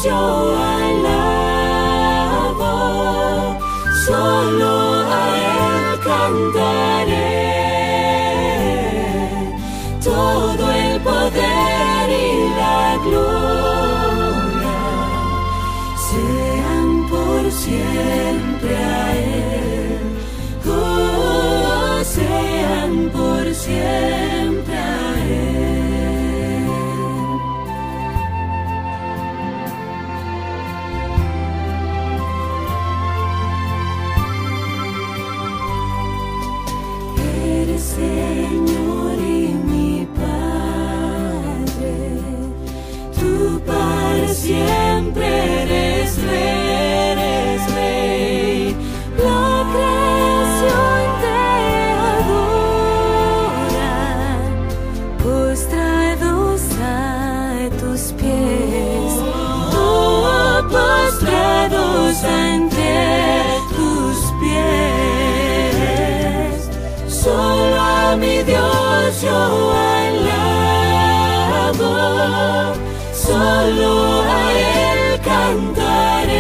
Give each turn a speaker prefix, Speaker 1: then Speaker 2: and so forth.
Speaker 1: yo alabo, solo a Él cantaré. Todo el poder y la gloria sean por siempre a Él. Oh, sean por siempre a Él. Eres Señor y mi Padre, tú para siempre eres Rey. La creación te adora, postrados a tus pies. Oh, postrados ante tus pies. Solo a mi Dios yo alabo, solo a Él cantaré.